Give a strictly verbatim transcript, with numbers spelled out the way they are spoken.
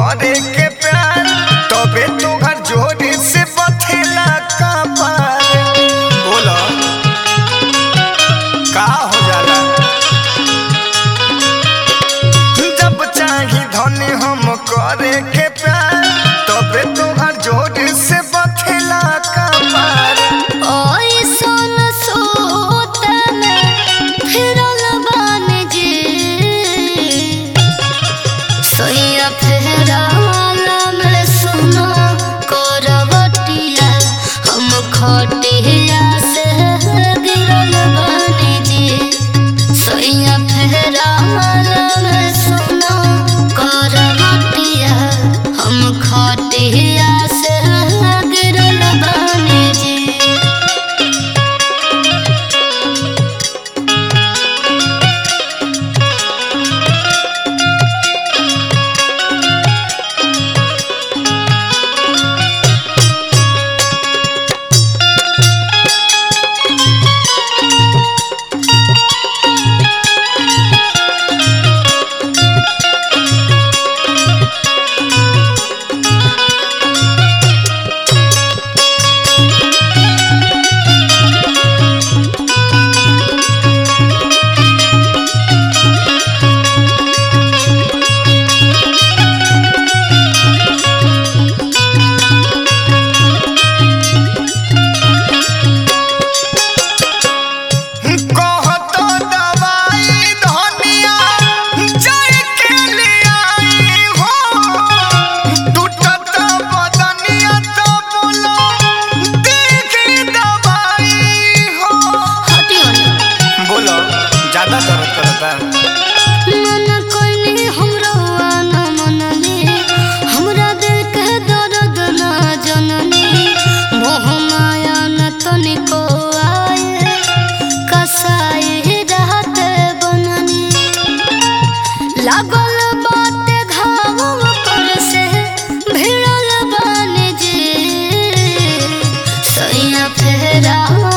करे के प्यार तबे तो घर जोड़ी से बथेला का पार। बोलो का हो जाला जब चाही धनी हम करे के प्यार तबे तो घर जोड़ी से बथेला का पार। ओए सोन सोतन फिरल बान जे सोया फेराला में सुनो करवटिया हम खटिया से गिरल बान जे सोया फेराला में सुनो करवटिया हम खटिया से गिरल बान जे। ज्यादा दर्द करता मन कोइनी हमरो आना मननी हमरा दिल के दर्द ना जननी मोह माया न तनिको आए कसाई रात बननी लागल बाटे घाव पर से भिड़ल बान जे सैया फेरा